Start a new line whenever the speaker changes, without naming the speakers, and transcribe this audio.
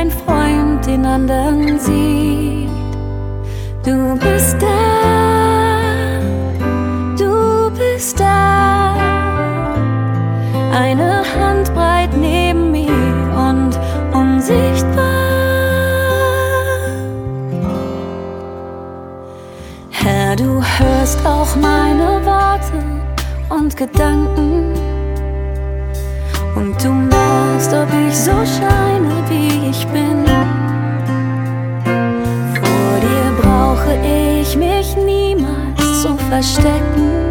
ein Freund den anderen sieht. Du bist da, du bist da, eine Handbreit neben mir und unsichtbar. Herr, du hörst auch meine Worte und Gedanken, und du merkst, ob ich so scheine, wie ich bin. Vor dir brauche ich mich niemals zu verstecken.